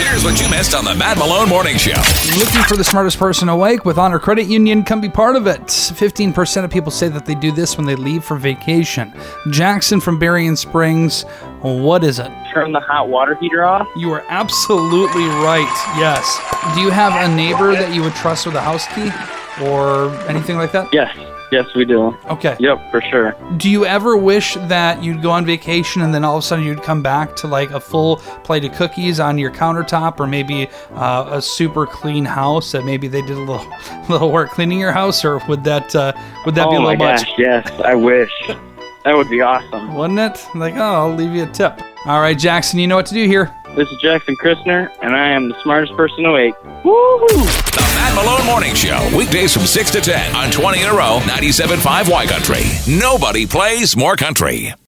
Here's what you missed on the Matt Malone Morning Show. Looking for the smartest person awake with Honor Credit Union? Come be part of it. 15% of people say that they do this when they leave for vacation. Jackson from Berrien Springs, what is it? Turn the hot water heater off. You are absolutely right, yes. Do you have a neighbor that you would trust with a house key or anything like that? Yes, we do. Okay. Yep, for sure. Do you ever wish that you'd go on vacation and then all of a sudden you'd come back to like a full plate of cookies on your countertop, or maybe a super clean house that maybe they did a little work cleaning your house, or would that be a little much? Oh my gosh, yes, I wish. That would be awesome. Wouldn't it? Like, oh, I'll leave you a tip. All right, Jackson, you know what to do here. This is Jackson Christner, and I am the smartest person awake. Woo-hoo! The Matt Malone Morning Show, weekdays from 6 to 10 on 20 in a row, 97.5 Y Country. Nobody plays more country.